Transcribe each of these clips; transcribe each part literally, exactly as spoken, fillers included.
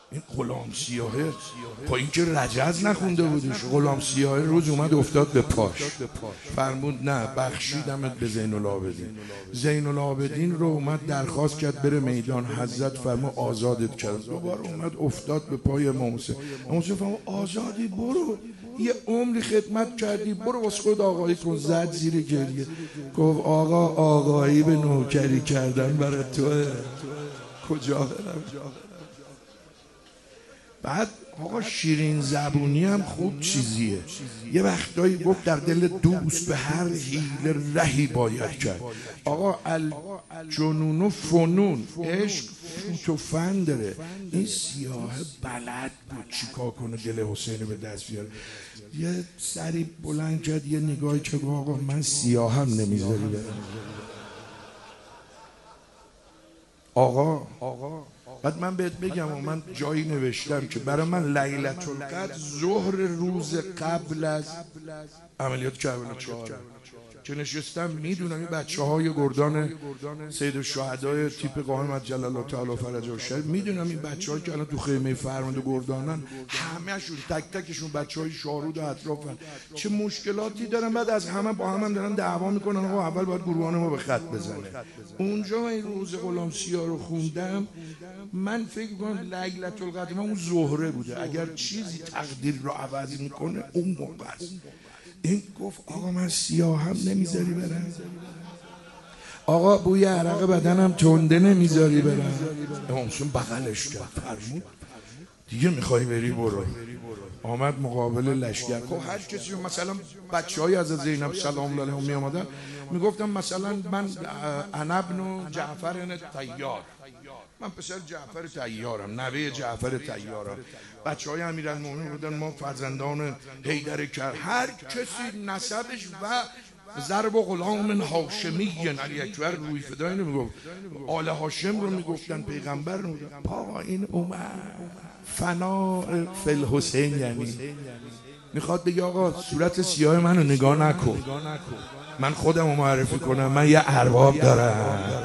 این غلام سیاهه با اینکه رجز نخونده بودش، غلام سیاهه روز اومد افتاد به پاش، فرمود نه بخشیدمت به زین العابدین. زین العابدین رو اومد درخواست کرد بره میدان، حضرت فرمود آزادت کرد. دوباره اومد افتاد به پای امام حسین. امام حسین فرمود آزادی، برو یه عمری خدمت کردی، برو واسه خود آقایی کن. زد زیر گریه گفت آقا آقایی به نوکری کردن برای توه، کجا برم. بعد آقا شیرین زبونی هم خوب چیزیه. یه وقتایی گفت در دل دوست به هر حیله رهی باید کرد. آقا الجنون و فنون، عشق فوت و فن داره. این سیاه بلد بود چیکار کنه دل حسین به دست بیاره. یه سری بلند کرد، یه نگاهی که آقا من سیاه هم نمیذاری برم. آقا آقا بعد من بهت بگم و من جایی نوشتم که برای من لیلة القدر ظهر روز قبل از عملیات کربلا چهار که نشستم میدونم این بچه های گردان سید الشهدای تیپ قائم عجل الله تعالی فرجه الشریف، میدونم این بچه هایی که الان تو خیمه فرمانده گردانن همه شون تک تکشون بچه های شارود و اطرافن، چه مشکلاتی دارن. بعد از همه با هم, هم دارن دعوا میکنن آقا اول باید گروهان ما به خط بزنه. اونجا من این روز غلام سیاه رو خوندم، من فکر کنم لیلة القدر ما اون زهره بوده. اگر چیزی تقدیر رو عوض میکنه اون موقع است. این گفت آقا من سیاه هم نمیذاری برم، آقا بوی عرق بدنم تنده نمیذاری برم. امام حسین بغلش کرد فرمود دیگه میخوای بری برو. آمد مقابل لشکر. خب هر کسی مثلا بچه های از زینب سلام الله علیها می آمدن میگفتم مثلا من انا ابن جعفر طیار، من پسر جعفر طیارم، نوه جعفر طیارم. بچه های امیرالمومنین بودن ما فرزندان حیدر کر، هر کسی نسبش و ضرب و غلام هاشمی علی اکبر روی فدای نمیگفت، آل هاشم رو میگفتن، پیغمبر رو میگفتن. پا این اومد فنا فی الحسین، یعنی میخواد بگه آقا صورت سیاه منو نگاه نکن، من خودم رو معرفی کنم، من یه ارباب دارم.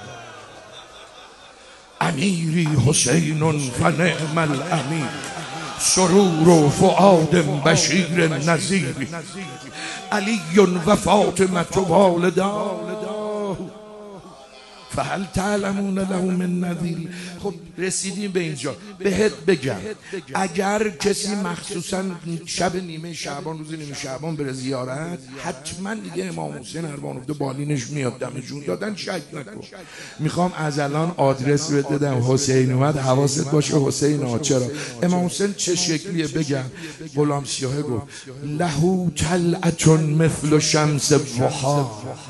امیری حسین فنعم الامیر، سرور و فؤاد بشیر نذیر، علی و فاطمه والدا فهل تعلمون له من نذیر. خب رسیدیم به اینجا. بهت بگم اگر کسی مخصوصا شب نیمه شعبان، روز نیمه شعبان بره زیارت، حتما دیگه امام حسین اروان‌الفدا بالینش میاد دم جون دادن، شک نکن. میخوام از الان آدرس بهت بدم، حسین اومد حواست باشه. حسین ها چرا امام حسین چه شکلیه بگم. غلام سیاه گفت له طلعة مثل شمس الضحی،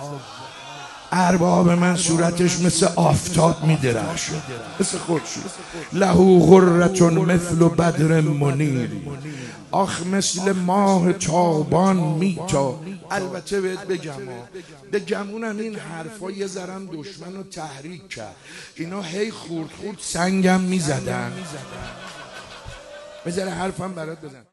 ارباب من صورتش مثل آفتاب میدرخشه، مثل خورشید. له غرة مثل بدر منیر، آخ مثل ماه تابان میتا. البته بهت بگم به گمونم این حرفا یه ذرم دشمن رو تحریک کرد، اینا هی خورد خورد سنگم میزدن. بذاره حرفم برات بزن.